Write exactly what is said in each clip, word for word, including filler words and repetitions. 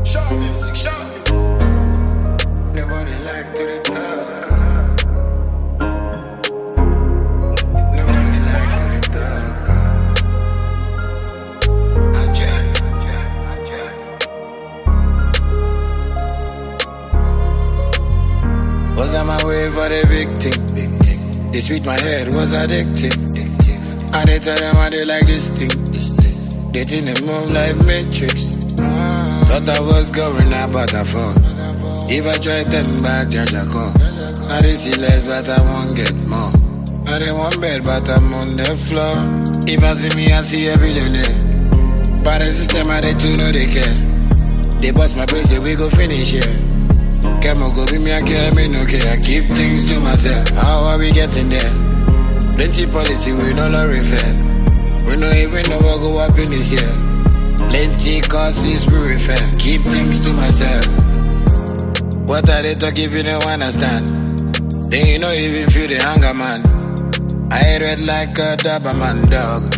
Show music, show music. Nobody like to the talk. Nobody like to the talk. Ajay, Ajay, Ajay. Was on my way for the big thing. Big thing. They sweet my head was addictive. I they tell them how they like this thing. This thing. They think they move like Matrix. Ah. Thought I was going out, but I fall. If I try them back, Jaja call. I did see less, but I won't get more. I didn't want bed, but I'm on the floor. If I see me, I see a billionaire. But the system, I they too know they care. They bust my brace, yeah, we go finish here. Come on, go be me, I care, me no care. I keep things to myself. How are we getting there? Plenty policy, we no law refer. We no even know what go up in this year. Plenty causes we refer. Keep things to myself. What are they talking if you don't understand? They ain't no even feel the hunger, man. I read like a Doberman dog.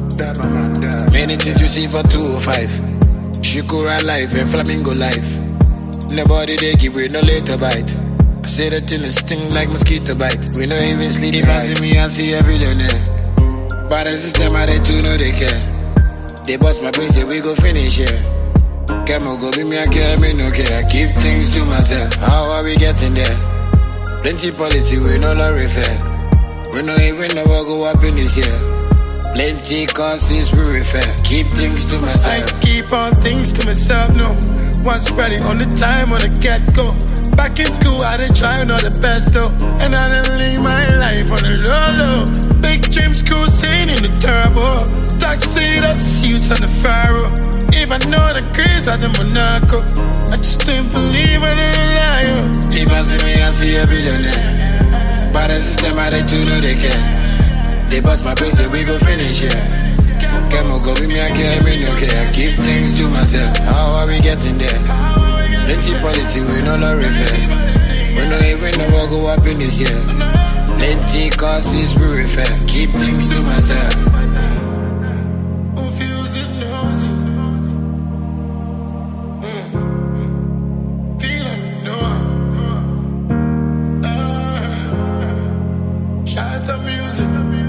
Many things you see for two oh five. Shikura life and flamingo life. Nobody they give with no later bite. I say that thing is sting like mosquito bite. We no even sleep. If I see me, I see a billionaire. But the system, I they too know they care. They bust my brace, yeah, we go finish here. Come on, go be me, I care, me no care. I keep things to myself. How are we getting there? Plenty policy, we no law refer. We no even know what go up in this year. Plenty causes we refer. Keep things to myself. I keep on things to myself, no. One spreading on the time on the get-go. Back in school, I did try not the best though. And I done live my life on the low-low. Big dreams, cool scene in the turbo. Tuxedo suits on the Pharaoh. If I know the craze of the Monaco, I just didn't believe in the liar. If I see me, I see a billionaire. But the system, I they too know they care. They bust my brace, yeah, we go finish here. Come on, go be me, I care, me no care. I keep things to myself. How are we getting there? Plenty policy, we no law refer. We no even know what go up in this year. Plenty causes we refer. Keep things to myself. Who feels it knows it. Mm. Feel it, know it. Uh, shout out the music.